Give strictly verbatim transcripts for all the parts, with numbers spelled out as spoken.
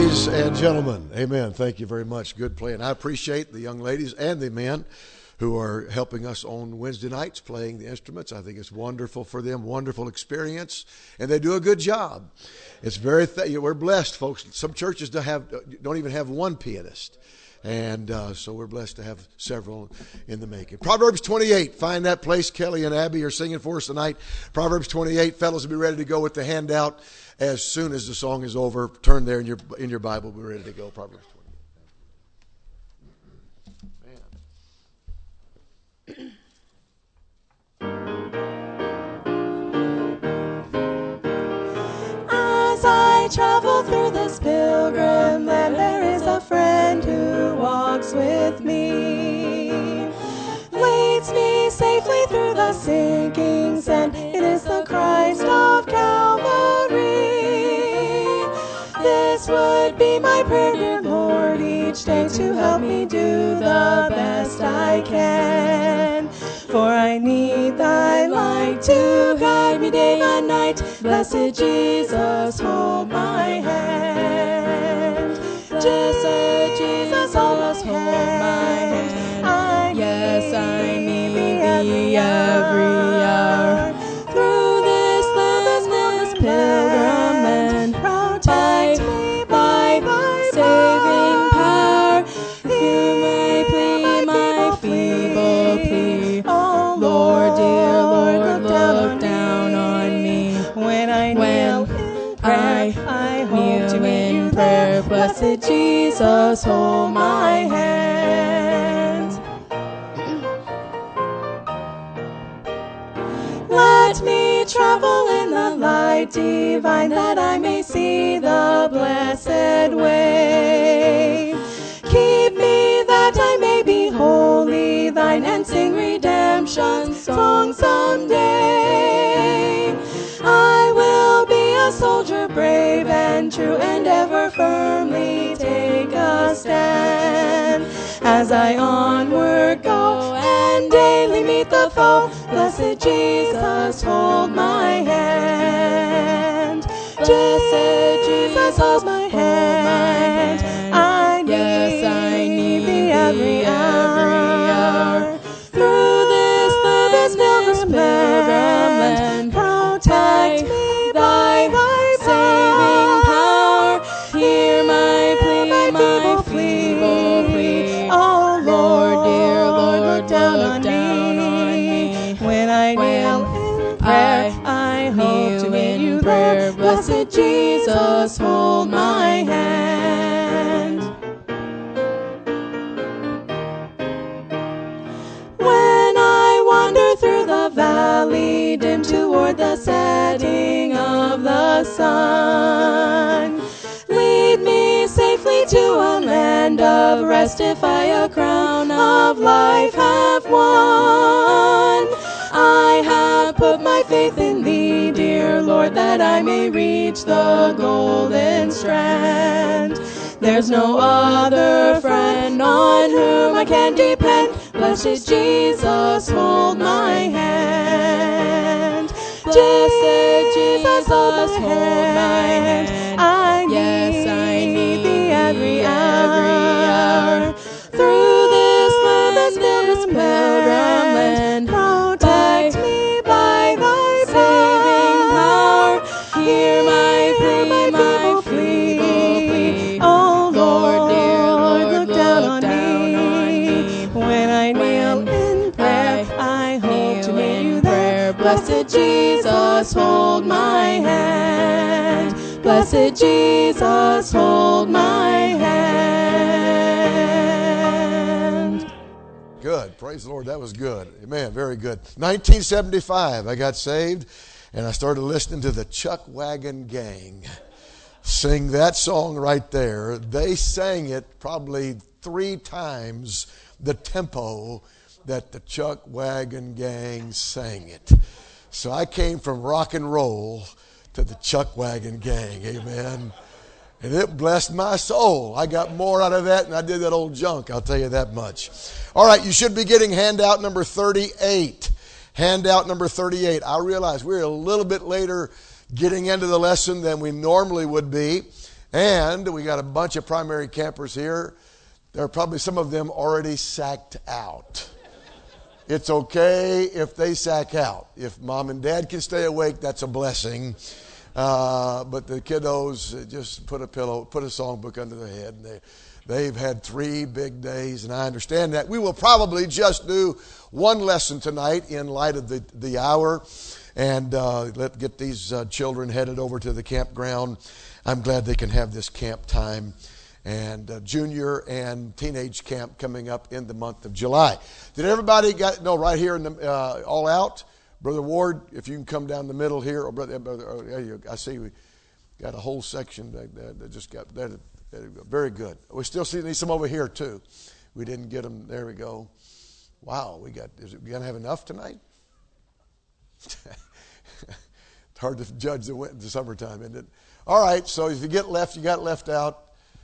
Ladies and gentlemen, amen. Thank you very much. Good playing. I appreciate the young ladies and the men who are helping us on Wednesday nights playing the instruments. I think it's wonderful for them, wonderful experience, and they do a good job. It's very th- we're blessed, folks. Some churches don't have don't even have one pianist, and uh, so we're blessed to have several in the making. Proverbs twenty-eight. Find that place. Kelly and Abby are singing for us tonight. Proverbs twenty-eight. Fellows will be ready to go with the handout as soon as the song is over. Turn there in your in your Bible. We're ready to go. Proverbs twenty-eight. As I travel through this pilgrim land, there is a friend who walks with me, leads me safely through the sinking sand. It is the Christ of Calvary. This would be my prayer, dear Lord, each day to help me do the best I can. For I need thy light to guide me day and night. Blessed Jesus, hold my hand. Blessed Jesus, hold my hand. I yes, I need thee every hour. Through this land, this pilgrim land, protect me by thy saving power. Hear my plea, my feeble plea. Oh Lord, dear Lord, look down on me. When I kneel in prayer, I hope to meet you there. Blessed Jesus, hold my hand. Let me travel in the light divine, that I may see the blessed way. Keep me that I may be wholly thine, and sing redemption songs someday. I will be a soldier brave and true, and ever firmly take a stand. As I onward go and daily meet the foe, blessed Jesus, hold my hand. Blessed Jesus, hold my hand. I yes, I need thee every hour. Through this this pilgrim land, protect me by thy saving power. Hear my plea, my feeble plea. Oh Lord, dear Lord, look down on me. When I kneel in prayer, I hope to meet you there. Blessed Jesus, hold my hand. When I wander through the valley dim toward the setting of the sun, lead me safely to a land of rest, if I a crown of life have won. I have put my faith in thee, dear Lord, that I may reach the golden strand. There's no other friend on whom I can depend. Blessed Jesus, hold my hand. Blessed Jesus, hold my hand. I yes, I need thee every hour. Through this land, this pilgrim land, protect me by thy saving power. Hear my plea, my feeble plea. Oh Lord, dear Lord, look down on me. When I kneel in prayer, I hope to meet you there. Blessed Jesus, hold my hand. Blessed Jesus, hold my hand. Good. Praise the Lord. That was good. Amen. Very good. nineteen seventy-five, I got saved, and I started listening to the Chuck Wagon Gang sing that song right there. They sang it probably three times the tempo that the Chuck Wagon Gang sang it. So I came from rock and roll to the Chuck Wagon Gang. Amen. And it blessed my soul. I got more out of that than I did that old junk, I'll tell you that much. All right, you should be getting handout number thirty-eight. Handout number thirty-eight. I realize we're a little bit later getting into the lesson than we normally would be. And we got a bunch of primary campers here. There are probably some of them already sacked out. It's okay if they sack out. If mom and dad can stay awake, that's a blessing. Uh, but the kiddos just put a pillow, put a songbook under their head. And they, they've had three big days, and I understand that. We will probably just do one lesson tonight in light of the, the hour, and uh, let get these uh, children headed over to the campground. I'm glad they can have this camp time. And uh, junior and teenage camp coming up in the month of July. Did everybody got, no, right here in the, uh, all out? Brother Ward, if you can come down the middle here. Or brother, brother oh, there you go. I see we got a whole section that, that, that just got, that, that, very good. We still see need some over here too. We didn't get them, there we go. Wow, we got, is it going to have enough tonight? It's hard to judge the, the summertime, isn't it? All right, so if you get left, you got left out.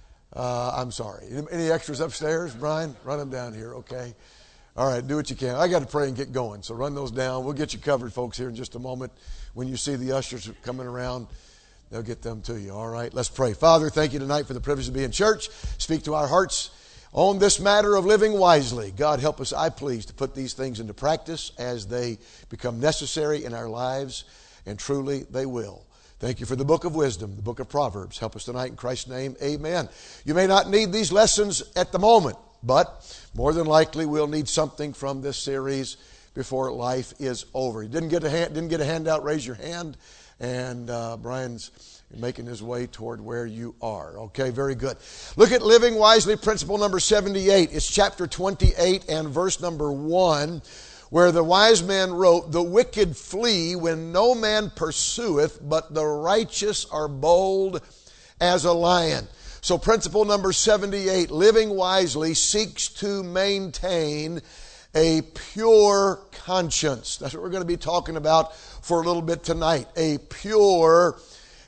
Uh, I'm sorry. Any extras upstairs, Brian? Run them down here, okay? All right, do what you can. I got to pray and get going, so run those down. We'll get you covered, folks, here in just a moment. When you see the ushers coming around, they'll get them to you, all right? Let's pray. Father, thank you tonight for the privilege to be in church. Speak to our hearts on this matter of living wisely. God, help us, I please, to put these things into practice as they become necessary in our lives, and truly they will. Thank you for the book of wisdom, the book of Proverbs. Help us tonight in Christ's name. Amen. You may not need these lessons at the moment, but more than likely we'll need something from this series before life is over. You didn't get a hand, didn't get a handout? Raise your hand. And uh, Brian's making his way toward where you are. Okay, very good. Look at Living Wisely, principle number seventy-eight. It's chapter twenty-eight and verse number one. Where the wise man wrote, the wicked flee when no man pursueth, but the righteous are bold as a lion. So principle number seventy-eight, living wisely seeks to maintain a pure conscience. That's what we're going to be talking about for a little bit tonight. A pure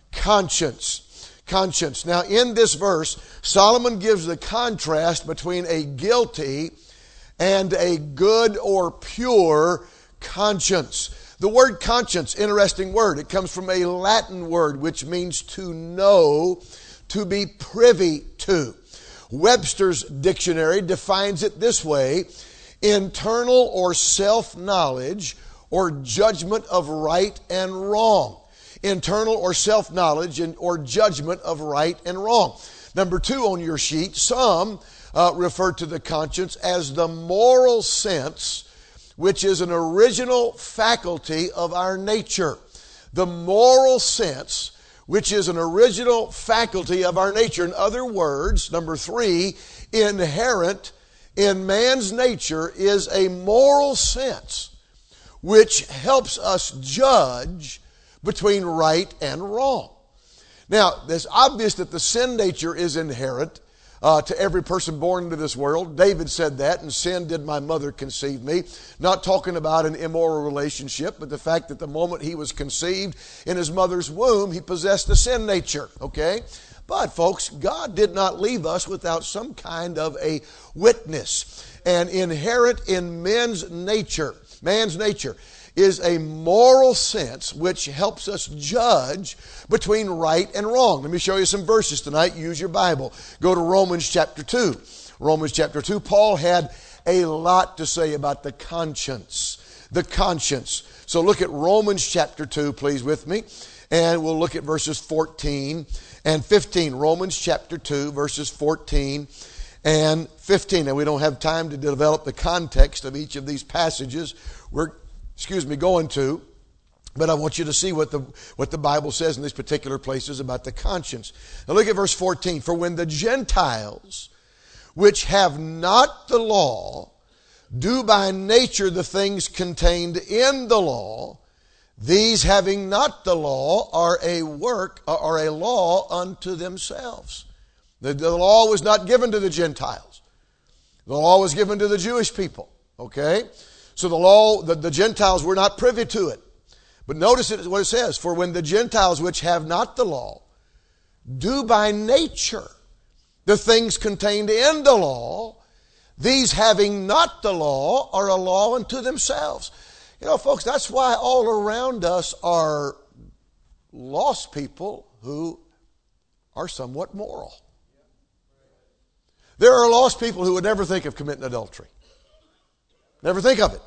conscience. Conscience. Now in this verse, Solomon gives the contrast between a guilty and a good or pure conscience. The word conscience, interesting word. It comes from a Latin word which means to know, to be privy to. Webster's dictionary defines it this way: internal or self-knowledge or judgment of right and wrong. Internal or self-knowledge or judgment of right and wrong. Number two on your sheet, some Uh, refer to the conscience as the moral sense, which is an original faculty of our nature. The moral sense, which is an original faculty of our nature. In other words, number three, inherent in man's nature is a moral sense which helps us judge between right and wrong. Now, it's obvious that the sin nature is inherent Uh, to every person born into this world. David said that, and sin did my mother conceive me. Not talking about an immoral relationship, but the fact that the moment he was conceived in his mother's womb, he possessed a sin nature, okay? But folks, God did not leave us without some kind of a witness. And inherent in men's nature, man's nature, is a moral sense which helps us judge between right and wrong. Let me show you some verses tonight. Use your Bible. Go to Romans chapter two. Romans chapter two. Paul had a lot to say about the conscience. The conscience. So look at Romans chapter two, please, with me. And we'll look at verses fourteen and fifteen. Romans chapter two, verses fourteen and fifteen. Now, we don't have time to develop the context of each of these passages. We're excuse me, going to, but I want you to see what the what the Bible says in these particular places about the conscience. Now look at verse fourteen. For when the Gentiles, which have not the law, do by nature the things contained in the law, these having not the law are a work, are a law unto themselves. The, the law was not given to the Gentiles. The law was given to the Jewish people. Okay? So the law, the, the Gentiles were not privy to it. But notice it, what it says. For when the Gentiles which have not the law do by nature the things contained in the law, these having not the law are a law unto themselves. You know, folks, that's why all around us are lost people who are somewhat moral. There are lost people who would never think of committing adultery. Never think of it.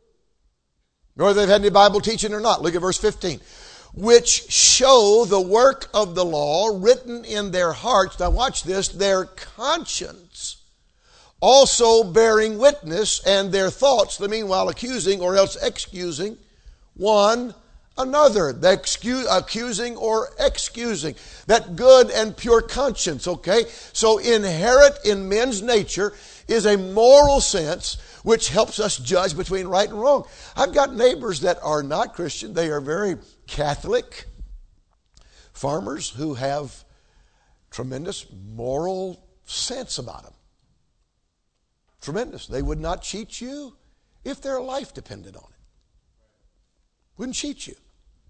Whether they've had any Bible teaching or not. Look at verse fifteen. Which show the work of the law written in their hearts. Now watch this. Their conscience also bearing witness, and their thoughts, the meanwhile accusing or else excusing one another. The excuse, accusing or excusing. That good and pure conscience, okay? So inherent in men's nature is a moral sense which helps us judge between right and wrong. I've got neighbors that are not Christian. They are very Catholic farmers who have tremendous moral sense about them. Tremendous. They would not cheat you if their life depended on it. Wouldn't cheat you.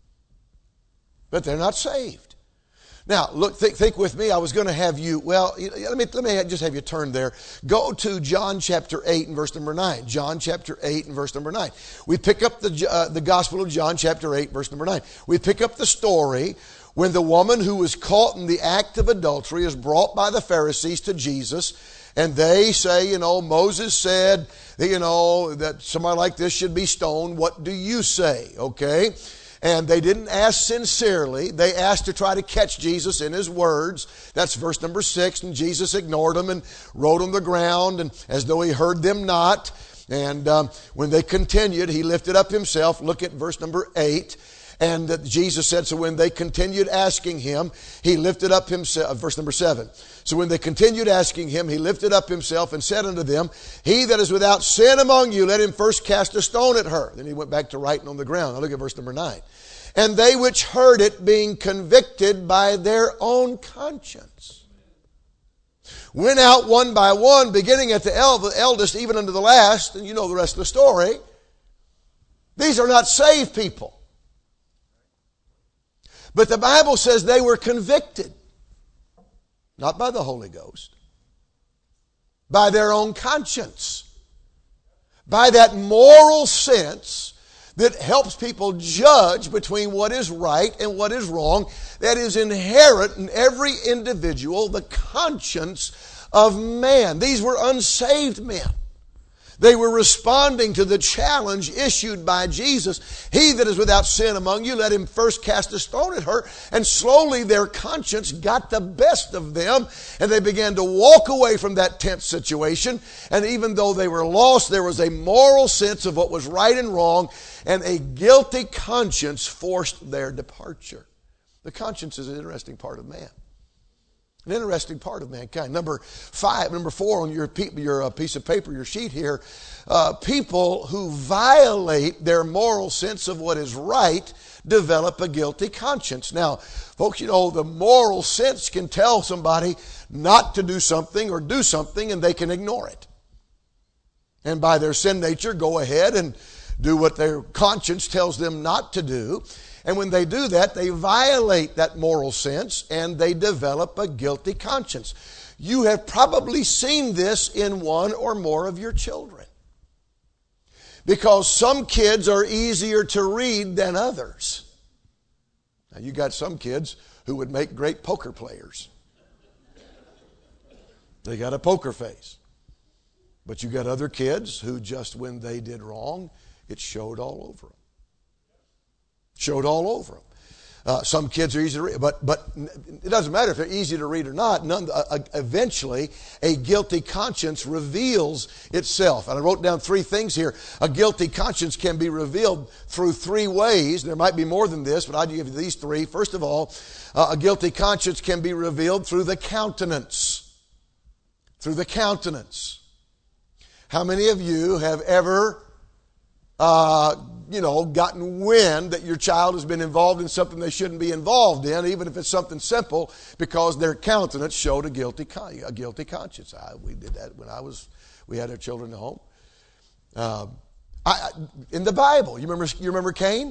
But they're not saved. Now, look, think, think with me. I was going to have you, well, let me, let me just have you turn there. Go to John chapter eight and verse number nine. John chapter eight and verse number nine. We pick up the, uh, the Gospel of John chapter eight, verse number nine. We pick up the story when the woman who was caught in the act of adultery is brought by the Pharisees to Jesus. And they say, you know, Moses said, you know, that somebody like this should be stoned. What do you say? Okay. And they didn't ask sincerely. They asked to try to catch Jesus in his words. That's verse number six. And Jesus ignored them and wrote on the ground, and as though he heard them not. And um, when they continued, he lifted up himself. Look at verse number eight. And that Jesus said, so when they continued asking him, he lifted up himself. Verse number seven. So when they continued asking him, he lifted up himself and said unto them, he that is without sin among you, let him first cast a stone at her. Then he went back to writing on the ground. Now look at verse number nine. And they which heard it, being convicted by their own conscience, went out one by one, beginning at the eldest, even unto the last. And you know the rest of the story. These are not saved people. But the Bible says they were convicted. Not by the Holy Ghost. By their own conscience. By that moral sense that helps people judge between what is right and what is wrong. That is inherent in every individual, the conscience of man. These were unsaved men. They were responding to the challenge issued by Jesus. He that is without sin among you, let him first cast a stone at her. And slowly their conscience got the best of them, and they began to walk away from that tense situation. And even though they were lost, there was a moral sense of what was right and wrong, and a guilty conscience forced their departure. The conscience is an interesting part of man. An interesting part of mankind. Number five, number four on your, your uh, piece of paper, your sheet here. Uh, people who violate their moral sense of what is right develop a guilty conscience. Now, folks, you know, the moral sense can tell somebody not to do something or do something, and they can ignore it. And by their sin nature, go ahead and do what their conscience tells them not to do. And when they do that, they violate that moral sense and they develop a guilty conscience. You have probably seen this in one or more of your children. Because some kids are easier to read than others. Now, you got some kids who would make great poker players. They got a poker face. But you got other kids who just when they did wrong, it showed all over them. Showed all over them. Uh, some kids are easy to read, but but it doesn't matter if they're easy to read or not. None, uh, eventually, a guilty conscience reveals itself. And I wrote down three things here. A guilty conscience can be revealed through three ways. There might be more than this, but I'll give you these three. First of all, uh, a guilty conscience can be revealed through the countenance. Through the countenance. How many of you have ever Uh, you know, gotten wind that your child has been involved in something they shouldn't be involved in, even if it's something simple, because their countenance showed a guilty con- a guilty conscience. I, we did that when I was, we had our children at home. Uh, I, in the Bible, you remember, you remember Cain?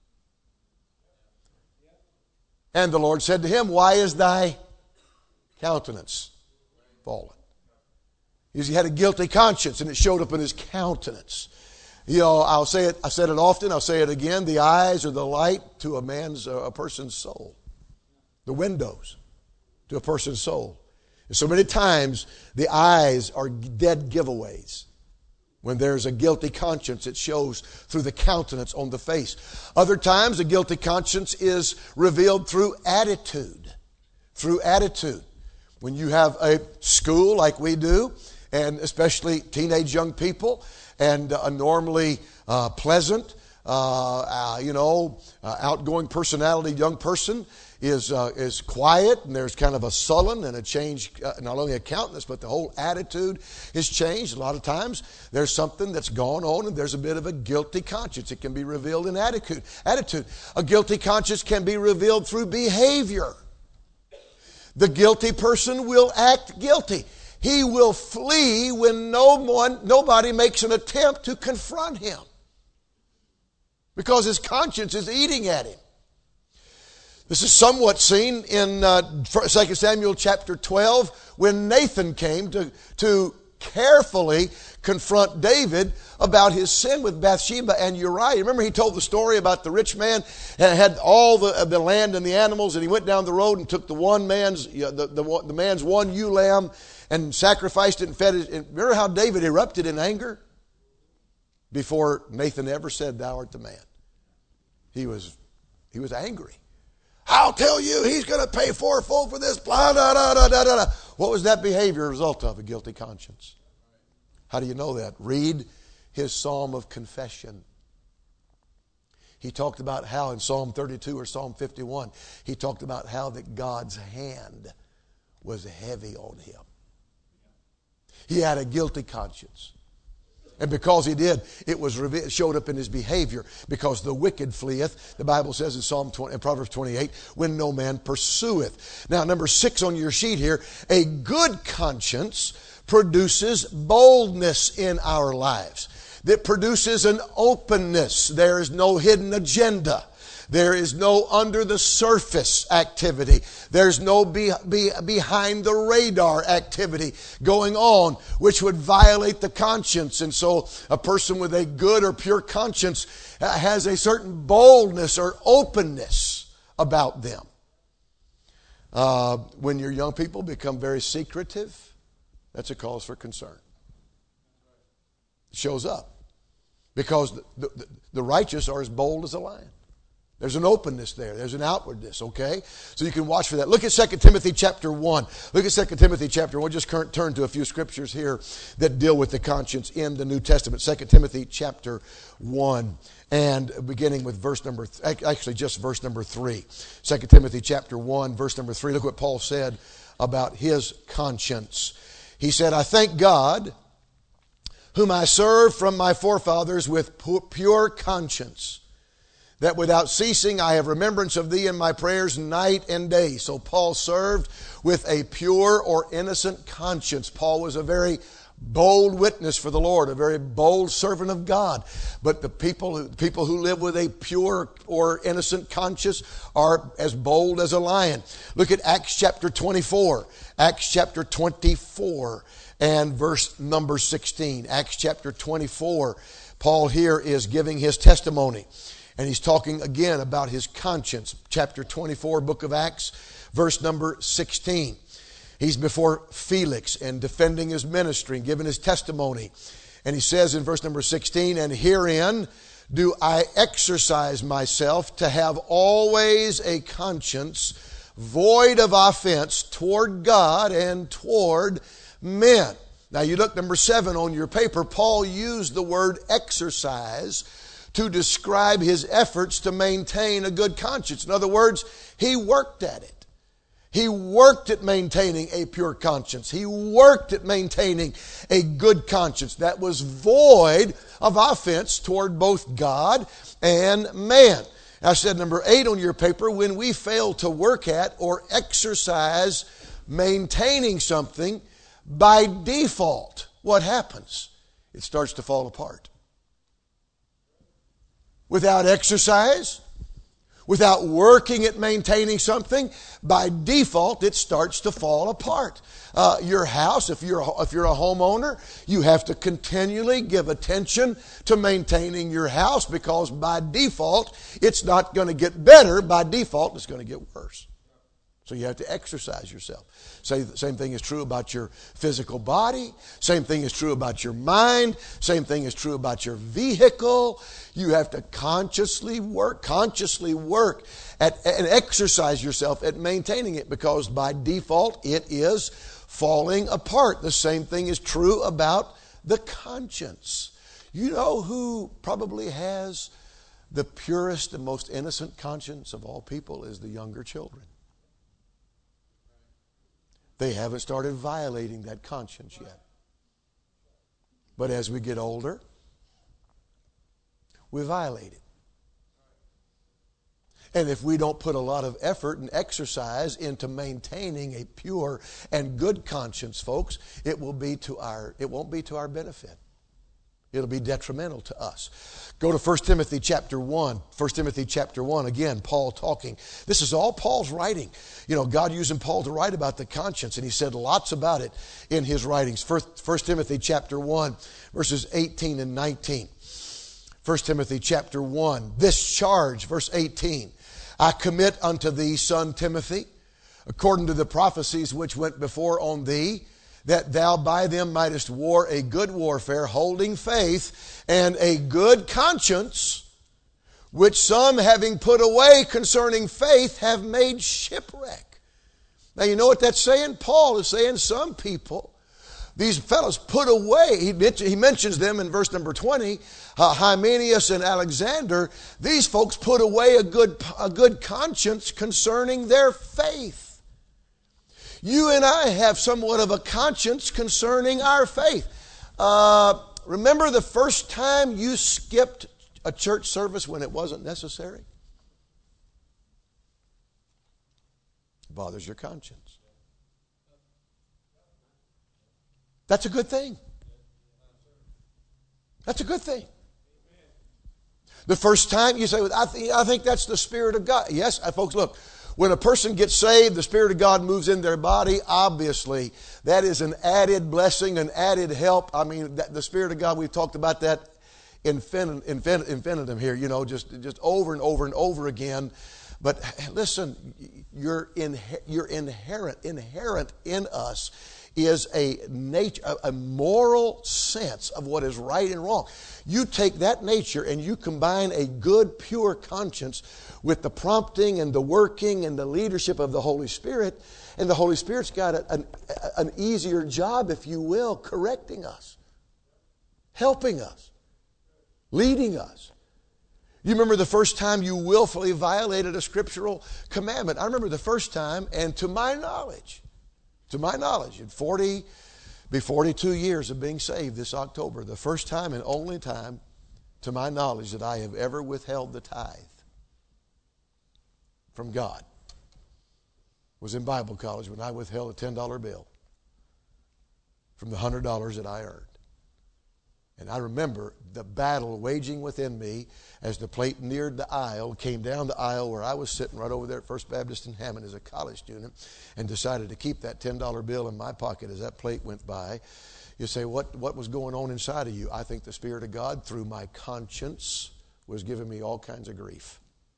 And the Lord said to him, why is thy countenance fallen? He had a guilty conscience, and it showed up in his countenance. You know, I'll say it, I've said it often, I'll say it again. The eyes are the light to a man's, uh, a person's soul. The windows to a person's soul. And so many times the eyes are dead giveaways. When there's a guilty conscience, it shows through the countenance on the face. Other times, a guilty conscience is revealed through attitude. Through attitude. When you have a school like we do, and especially teenage young people, and a normally uh, pleasant, uh, uh, you know, uh, outgoing personality young person is uh, is quiet, and there's kind of a sullen and a change, uh, not only a countenance, but the whole attitude is changed. A lot of times there's something that's gone on, and there's a bit of a guilty conscience. It can be revealed in attitude. Attitude. A guilty conscience can be revealed through behavior. The guilty person will act guilty. He will flee when no one, nobody makes an attempt to confront him, because his conscience is eating at him. This is somewhat seen in uh, Second Samuel chapter twelve, when Nathan came to, to carefully confront David about his sin with Bathsheba and Uriah. Remember, he told the story about the rich man and had all the, the land and the animals, and he went down the road and took the one man's you know, the, the, the man's one ewe lamb and sacrificed it and fed it. And remember how David erupted in anger before Nathan ever said, "Thou art the man." He was he was angry. "I'll tell you, he's going to pay fourfold for this." Blah, da, da, da, da, da. What was that behavior a result of? A guilty conscience. How do you know that? Read his psalm of confession. He talked about how in Psalm thirty-two or Psalm fifty-one, he talked about how that God's hand was heavy on him. He had a guilty conscience. And because he did, it was it showed up in his behavior. Because the wicked fleeth, the Bible says in Psalm twenty, in Proverbs twenty-eight, when no man pursueth. Now, number six on your sheet here, a good conscience produces boldness in our lives. That produces an openness. There is no hidden agenda. There is no under the surface activity. There's no be, be, behind the radar activity going on which would violate the conscience. And so a person with a good or pure conscience has a certain boldness or openness about them. Uh, when your young people become very secretive, that's a cause for concern. It shows up. Because the, the, the righteous are as bold as a lion. There's an openness there. There's an outwardness, okay? So you can watch for that. Look at Second Timothy chapter one. Look at Second Timothy chapter one. We'll just turn to a few scriptures here that deal with the conscience in the New Testament. Second Timothy chapter one. And beginning with verse number, th- actually just verse number three. Second Timothy chapter one, verse number three. Look what Paul said about his conscience. He said, "I thank God, whom I serve from my forefathers with pure conscience, that without ceasing I have remembrance of thee in my prayers night and day." So Paul served with a pure or innocent conscience. Paul was a very bold witness for the Lord, a very bold servant of God. But the people who, people who live with a pure or innocent conscience are as bold as a lion. Look at Acts chapter twenty-four. Acts chapter twenty-four and verse number sixteen. Acts chapter twenty-four. Paul here is giving his testimony. And he's talking again about his conscience. Chapter twenty-four, book of Acts, verse number sixteen. He's before Felix and defending his ministry and giving his testimony. And he says in verse number sixteen, "And herein do I exercise myself to have always a conscience void of offense toward God and toward men." Now you look number seven on your paper. Paul used the word exercise to describe his efforts to maintain a good conscience. In other words, he worked at it. He worked at maintaining a pure conscience. He worked at maintaining a good conscience that was void of offense toward both God and man. I said number eight on your paper, when we fail to work at or exercise maintaining something by default, what happens? It starts to fall apart. Without exercise, without working at maintaining something, by default it starts to fall apart. Uh, your house, if you're if you're a homeowner, you have to continually give attention to maintaining your house, because by default it's not going to get better. By default it's going to get worse. So you have to exercise yourself. Say the same thing is true about your physical body. Same thing is true about your mind. Same thing is true about your vehicle. You have to consciously work, consciously work at, and exercise yourself at maintaining it, because by default it is falling apart. The same thing is true about the conscience. You know who probably has the purest and most innocent conscience of all people is the younger children. They haven't started violating that conscience yet. But as we get older, we violate it. And if we don't put a lot of effort and exercise into maintaining a pure and good conscience, folks, it will be to our it won't be to our benefit. It'll be detrimental to us. Go to First Timothy chapter one. First Timothy chapter one, again, Paul talking. This is all Paul's writing. You know, God using Paul to write about the conscience, and he said lots about it in his writings. First, First Timothy chapter one, verses eighteen and nineteen. First Timothy chapter one, this charge, verse eighteen. I commit unto thee, son Timothy, according to the prophecies which went before on thee, that thou by them mightest war a good warfare, holding faith and a good conscience, which some, having put away concerning faith, have made shipwreck. Now you know what that's saying? Paul is saying some people, these fellows put away, he mentions them in verse number twenty, uh, Hymenaeus and Alexander. These folks put away a good, a good conscience concerning their faith. You and I have somewhat of a conscience concerning our faith. Uh, remember the first time you skipped a church service when it wasn't necessary? It bothers your conscience. That's a good thing. That's a good thing. The first time you say, I, th- I think that's the Spirit of God. Yes, folks, look. When a person gets saved, the Spirit of God moves in their body. Obviously, that is an added blessing, an added help. I mean, that, the Spirit of God, we've talked about that infin, infin, infinitum here, you know, just, just over and over and over again. But listen, you're, in, you're inherent, inherent in us is a nature, a moral sense of what is right and wrong. You take that nature and you combine a good, pure conscience with the prompting and the working and the leadership of the Holy Spirit, and the Holy Spirit's got a, an, an easier job, if you will, correcting us, helping us, leading us. You remember the first time you willfully violated a scriptural commandment. I remember the first time, and to my knowledge, to my knowledge, in forty, be forty-two years of being saved this October, the first time and only time, to my knowledge, that I have ever withheld the tithe from God was in Bible college when I withheld a ten dollar bill from the one hundred dollars that I earned. And I remember the battle waging within me as the plate neared the aisle, came down the aisle where I was sitting right over there at First Baptist in Hammond as a college student, and decided to keep that ten dollar bill in my pocket as that plate went by. You say, what, what was going on inside of you? I think the Spirit of God, through my conscience, was giving me all kinds of grief.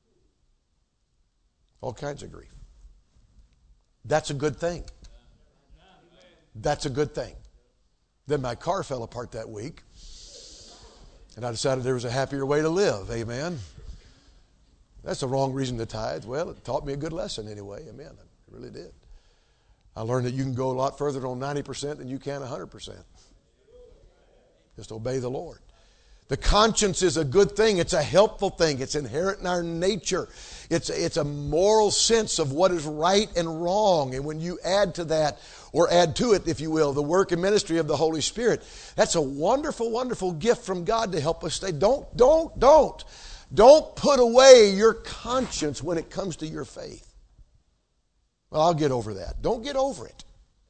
All kinds of grief. That's a good thing. That's a good thing. Then my car fell apart that week, and I decided there was a happier way to live. Amen. That's the wrong reason to tithe. Well, it taught me a good lesson anyway. Amen. It really did. I learned that you can go a lot further on ninety percent than you can one hundred percent. Just obey the Lord. The conscience is a good thing. It's a helpful thing. It's inherent in our nature. It's, it's a moral sense of what is right and wrong. And when you add to that, or add to it, if you will, the work and ministry of the Holy Spirit, that's a wonderful, wonderful gift from God to help us stay. Don't, don't, don't, don't put away your conscience when it comes to your faith. Well, I'll get over that. Don't get over it.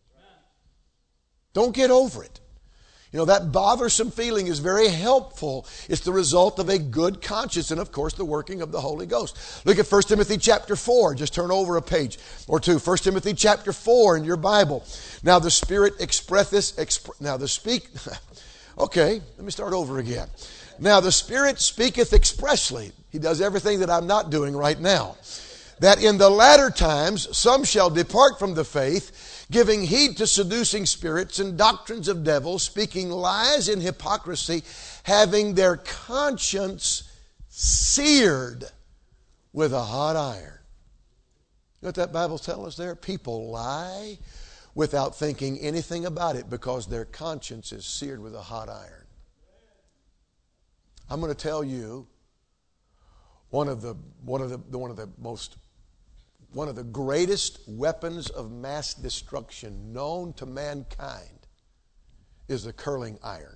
Don't get over it. You know, that bothersome feeling is very helpful. It's the result of a good conscience and, of course, the working of the Holy Ghost. Look at First Timothy chapter four. Just turn over a page or two. First Timothy chapter four in your Bible. Now the Spirit expresseth... Exp- now the speak... Okay, let me start over again. Now the Spirit speaketh expressly. He does everything that I'm not doing right now. that in the latter times some shall depart from the faith, giving heed to seducing spirits and doctrines of devils, speaking lies in hypocrisy, having their conscience seared with a hot iron. You know what that Bible tells us there? People lie without thinking anything about it because their conscience is seared with a hot iron. I'm going to tell you one of the one of the one of the most one of the greatest weapons of mass destruction known to mankind is the curling iron.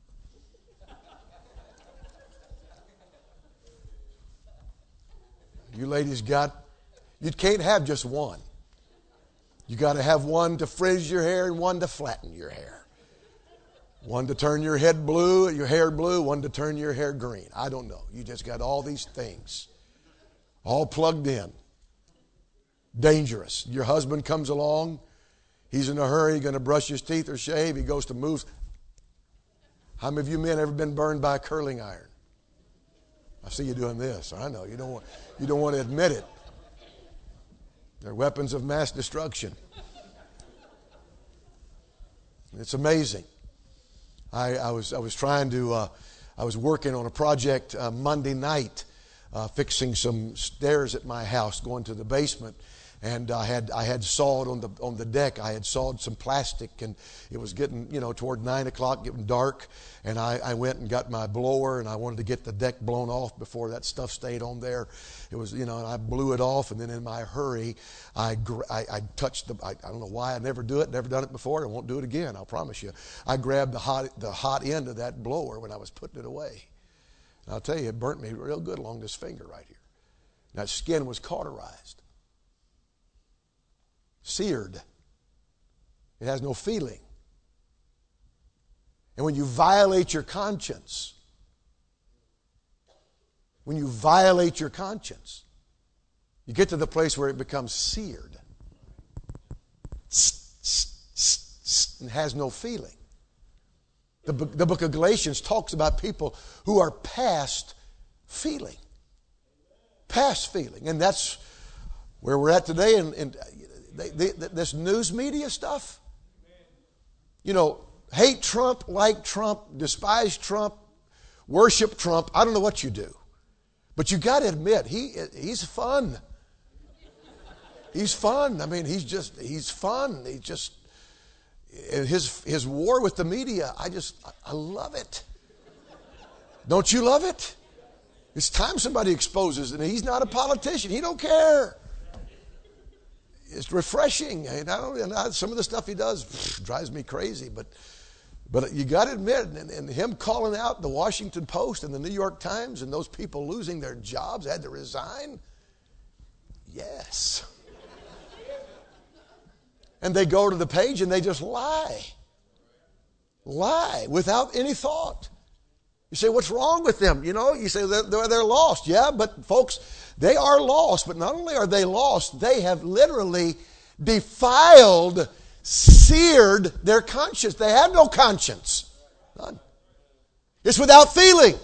You ladies got, you can't have just one. You got to have one to frizz your hair and one to flatten your hair. One to turn your head blue, your hair blue, one to turn your hair green. I don't know. You just got all these things all plugged in. Dangerous. Your husband comes along. He's in a hurry, going to brush his teeth or shave. He goes to move. How many of you men ever been burned by a curling iron? I see you doing this. I know. You don't want, you don't want to admit it. They're weapons of mass destruction. It's amazing. I, I was I was trying to uh, I was working on a project uh, Monday night, uh, fixing some stairs at my house, going to the basement, and I had I had sawed on the on the deck. I had sawed some plastic, and it was getting you know toward nine o'clock, getting dark, and I, I went and got my blower, and I wanted to get the deck blown off before that stuff stayed on there. It was you know, and I blew it off, and then in my hurry, I I, I touched the I, I don't know why I never do it, never done it before, I won't do it again. I'll promise you. I grabbed the hot the hot end of that blower when I was putting it away. And I'll tell you, it burnt me real good along this finger right here. That skin was cauterized. Seared. It has no feeling. And when you violate your conscience, when you violate your conscience, you get to the place where it becomes seared. And has no feeling. The book, the book of Galatians talks about people who are past feeling. Past feeling. And that's where we're at today. And, and they, they, this news media stuff. You know, hate Trump, like Trump, despise Trump, worship Trump. I don't know what you do. But you got to admit, he he's fun. He's fun. I mean, he's just, he's fun. He just, his his war with the media, I just, I love it. Don't you love it? It's time somebody exposes it. And he's not a politician. He don't care. It's refreshing. And I don't, and I, some of the stuff he does pff, drives me crazy. But but you got to admit, and, and him calling out the Washington Post and the New York Times and those people losing their jobs, had to resign. Yes. And they go to the page and they just lie. Lie without any thought. You say, what's wrong with them? You know, you say they're, they're lost. Yeah, but folks, they are lost. But not only are they lost, they have literally defiled, seared their conscience. They have no conscience. None. It's without feeling.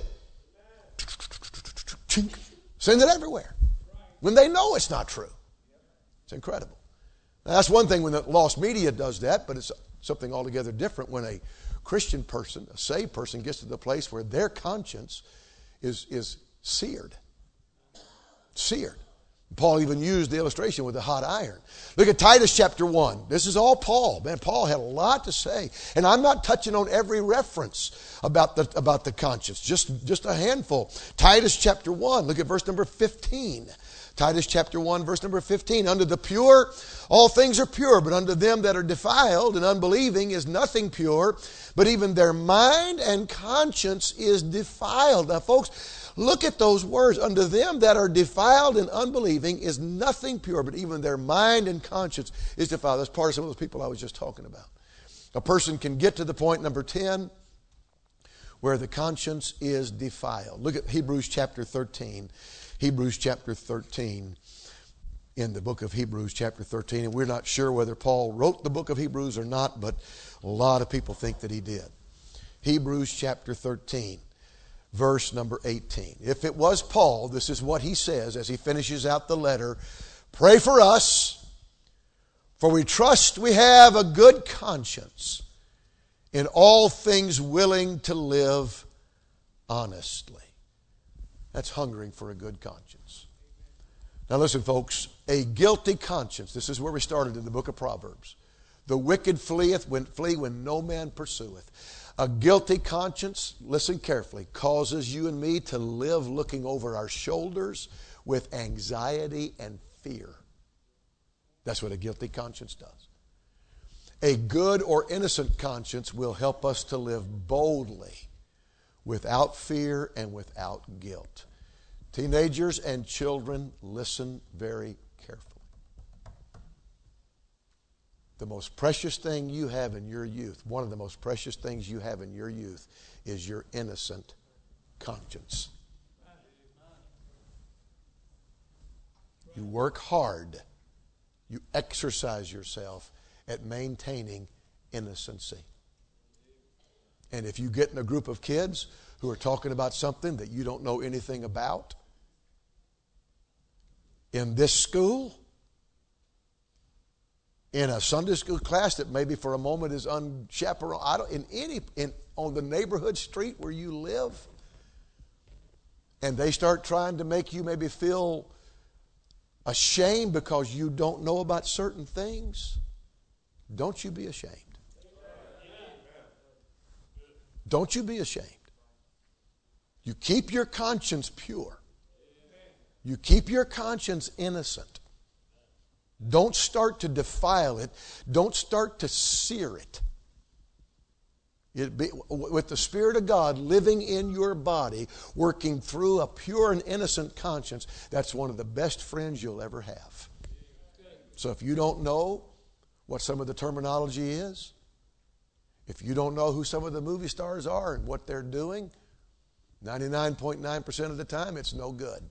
Send it everywhere. When they know it's not true. It's incredible. Now, that's one thing when the lost media does that, but it's something altogether different when a Christian person, a saved person, gets to the place where their conscience is, is seared. Seared. Paul even used the illustration with the hot iron. Look at Titus chapter one. This is all Paul. Man, Paul had a lot to say. And I'm not touching on every reference about the, about the conscience. Just, just a handful. Titus chapter one. Look at verse number fifteen. Titus chapter one, verse number fifteen. Unto the pure, all things are pure, but unto them that are defiled and unbelieving is nothing pure, but even their mind and conscience is defiled. Now, folks, look at those words. Unto them that are defiled and unbelieving is nothing pure, but even their mind and conscience is defiled. That's part of some of those people I was just talking about. A person can get to the point, number ten, where the conscience is defiled. Look at Hebrews chapter thirteen. Hebrews chapter thirteen, in the book of Hebrews chapter thirteen. And we're not sure whether Paul wrote the book of Hebrews or not, but a lot of people think that he did. Hebrews chapter thirteen. verse number eighteen. If it was Paul, this is what he says as he finishes out the letter. Pray for us, for we trust we have a good conscience, in all things willing to live honestly. That's hungering for a good conscience. Now listen, folks, a guilty conscience, this is where we started in the book of Proverbs. The wicked fleeth when, flee when no man pursueth. A guilty conscience, listen carefully, causes you and me to live looking over our shoulders with anxiety and fear. That's what a guilty conscience does. A good or innocent conscience will help us to live boldly, without fear and without guilt. Teenagers and children, listen very carefully. The most precious thing you have in your youth, one of the most precious things you have in your youth, is your innocent conscience. You work hard. You exercise yourself at maintaining innocency. And if you get in a group of kids who are talking about something that you don't know anything about, in this school, in a Sunday school class that maybe for a moment is unchaperoned, I don't, in any, in, on the neighborhood street where you live, and they start trying to make you maybe feel ashamed because you don't know about certain things, don't you be ashamed. Don't you be ashamed. You keep your conscience pure. You keep your conscience innocent. Don't start to defile it. Don't start to sear it. It be, with the Spirit of God living in your body, working through a pure and innocent conscience, that's one of the best friends you'll ever have. So if you don't know what some of the terminology is, if you don't know who some of the movie stars are and what they're doing, ninety-nine point nine percent of the time it's no good.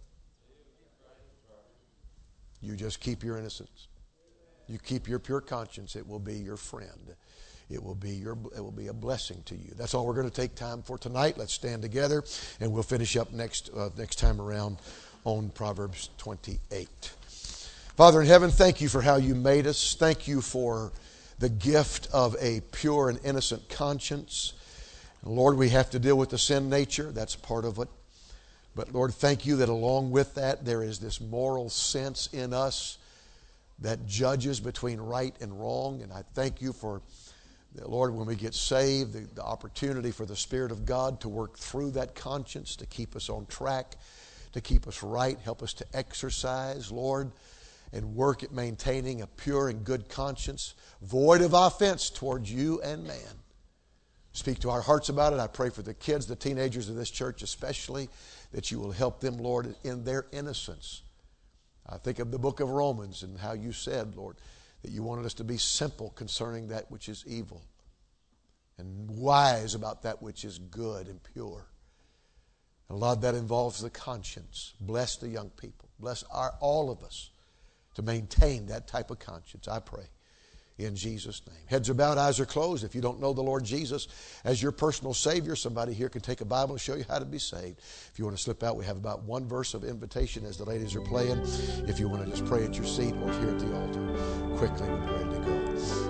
You just keep your innocence. You keep your pure conscience. It will be your friend. It will be your. It will be a blessing to you. That's all we're going to take time for tonight. Let's stand together, and we'll finish up next uh, next time around on Proverbs twenty-eight. Father in heaven, thank you for how you made us. Thank you for the gift of a pure and innocent conscience. Lord, we have to deal with the sin nature. That's part of it. But Lord, thank you that along with that, there is this moral sense in us that judges between right and wrong. And I thank you for, Lord, when we get saved, the, the opportunity for the Spirit of God to work through that conscience, to keep us on track, to keep us right, help us to exercise, Lord, and work at maintaining a pure and good conscience, void of offense towards you and man. Speak to our hearts about it. I pray for the kids, the teenagers of this church especially, that you will help them, Lord, in their innocence. I think of the book of Romans and how you said, Lord, that you wanted us to be simple concerning that which is evil and wise about that which is good and pure. And Lord, that involves the conscience. Bless the young people. Bless our, all of us to maintain that type of conscience, I pray, in Jesus' name. Heads are bowed, eyes are closed. If you don't know the Lord Jesus as your personal Savior, somebody here can take a Bible and show you how to be saved. If you want to slip out, we have about one verse of invitation as the ladies are playing. If you want to just pray at your seat or here at the altar, quickly we're ready to go.